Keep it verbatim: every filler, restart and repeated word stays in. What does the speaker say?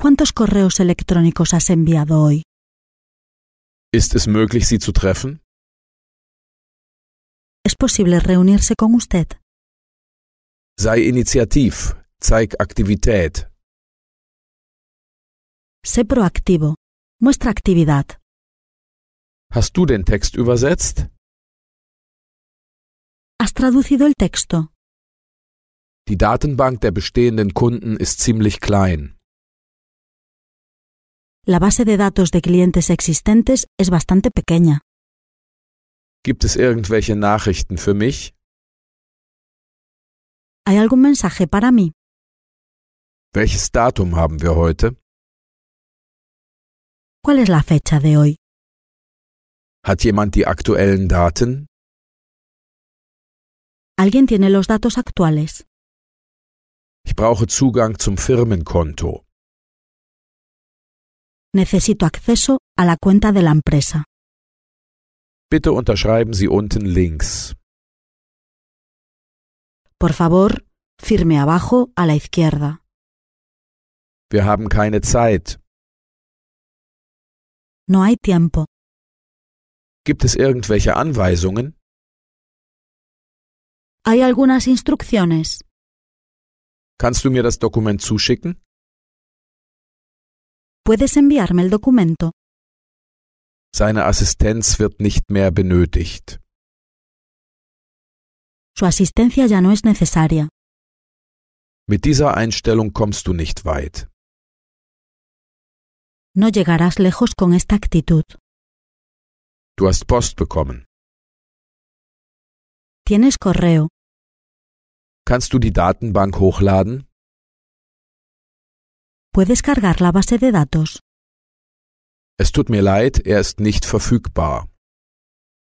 ¿Cuántos correos electrónicos has enviado hoy? Ist es möglich, Sie zu treffen? ¿Es posible reunirse con usted? Sei initiativ, zeig Aktivität. Sé proactivo. Muestra actividad. Hast du den Text übersetzt? ¿Has traducido el texto? Die Datenbank der bestehenden Kunden ist ziemlich klein. La base de datos de clientes existentes es bastante pequeña. Gibt es irgendwelche Nachrichten für mich? ¿Hay algún mensaje para mí? Welches Datum haben wir heute? ¿Cuál es la fecha de hoy? Hat jemand die aktuellen Daten? ¿Alguien tiene los datos actuales? Ich brauche Zugang zum Firmenkonto. Necesito acceso a la cuenta de la empresa. Bitte unterschreiben Sie unten links. Por favor, firme abajo a la izquierda. Wir haben keine Zeit. No hay tiempo. Gibt es irgendwelche Anweisungen? ¿Hay algunas instrucciones? Kannst du mir das Dokument zuschicken? ¿Puedes enviarme el documento? Seine Assistenz wird nicht mehr benötigt. Su asistencia ya no es necesaria. Mit dieser Einstellung kommst du nicht weit. No llegarás lejos con esta actitud. Du hast Post bekommen. Tienes correo. Kannst du die Datenbank hochladen? ¿Puedes cargar la base de datos? Es tut mir leid, er ist nicht verfügbar.